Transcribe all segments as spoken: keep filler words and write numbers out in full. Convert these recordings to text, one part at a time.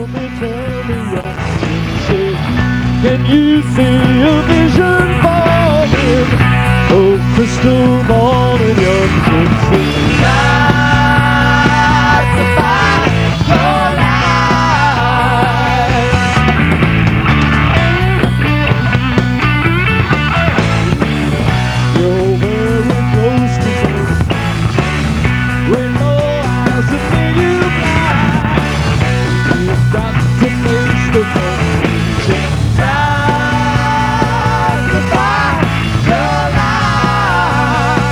tell me, tell me what you say. Can you see a vision forming? Oh, crystal ball in your kitchen. Light the fire, your light. You're very close to me. With no eyes to make you blind. You've got to face the conclusion. Light the fire, your light.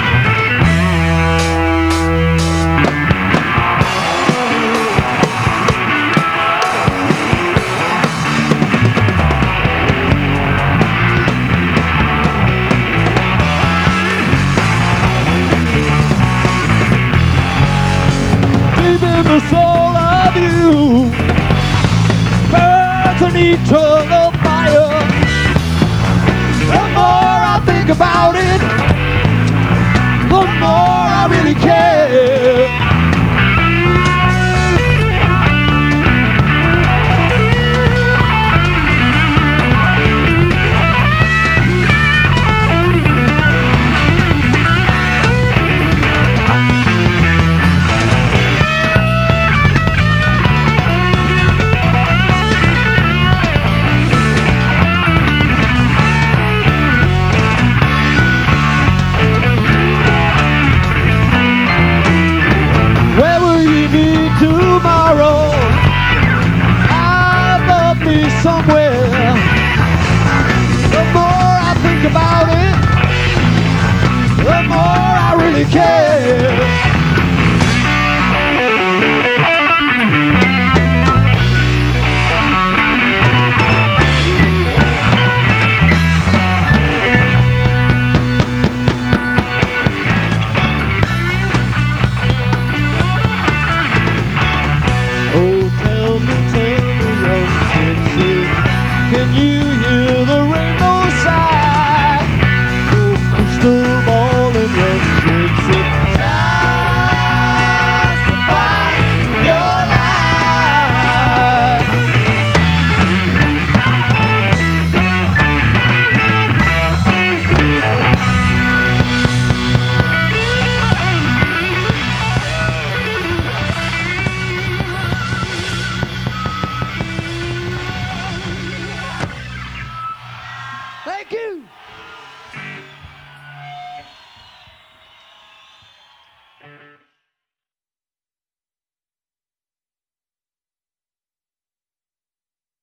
Deep in the soul of you burns an eternal fire. The more I think about it, the more I really care. Where will you be tomorrow? I love me somewhere. The more I think about it, the more I really care.